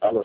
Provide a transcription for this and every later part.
Alô?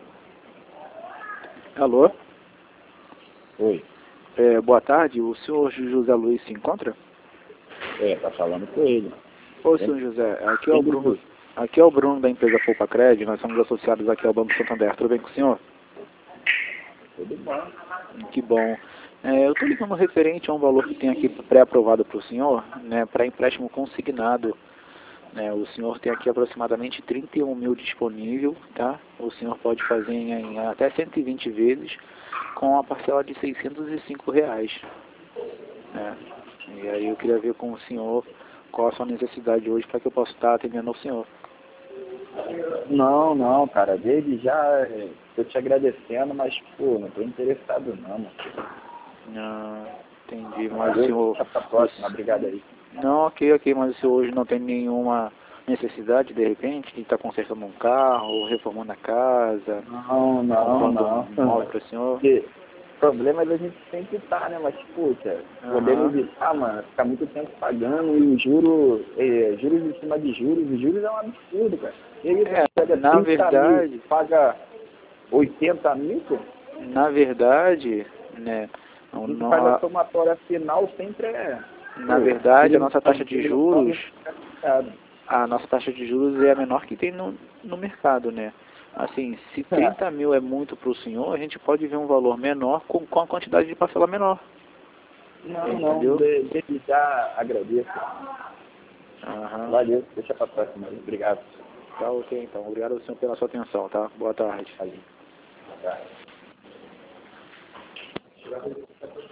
Alô? Oi. Boa tarde, o senhor José Luiz se encontra? Tá falando com ele. Ô, senhor José, aqui é o Bruno da empresa Poupa Cred, nós somos associados aqui ao Banco Santander, tudo bem com o senhor? Tudo bom. Que bom. Eu estou ligando referente a um valor que tem aqui pré-aprovado para o senhor, né, para empréstimo consignado. O senhor tem aqui aproximadamente 31 mil disponível, tá? O senhor pode fazer em até 120 vezes com a parcela de R$ 605, né? E aí eu queria ver com o senhor qual a sua necessidade hoje para que eu possa estar atendendo ao senhor. Não, cara. Desde já tô te agradecendo, mas, pô, não tô interessado não, mano. Entendi, mas o senhor... Até a próxima, obrigado aí. Não, ok, mas o senhor hoje não tem nenhuma necessidade, de repente, de estar consertando um carro, reformando a casa, comprando um móvel para o senhor? Porque problemas a gente sempre tá, né? Mas, pô, cara, podemos evitar, mano, ficar muito tempo pagando e juros em cima de juros. E juros é um absurdo, cara. E aí você pega na 30 verdade, mil, paga 80 mil, pô? Na verdade, né, Não faz a somatória final sempre na verdade, a nossa taxa de juros é a menor que tem no mercado, né? Assim, se 30 mil é muito para o senhor, a gente pode ver um valor menor com a quantidade de parcela menor. Não, desde já agradeço. Valeu, deixa pra próxima. Obrigado. Tá, ok, então. Obrigado ao senhor pela sua atenção, tá? Boa tarde. Boa tarde.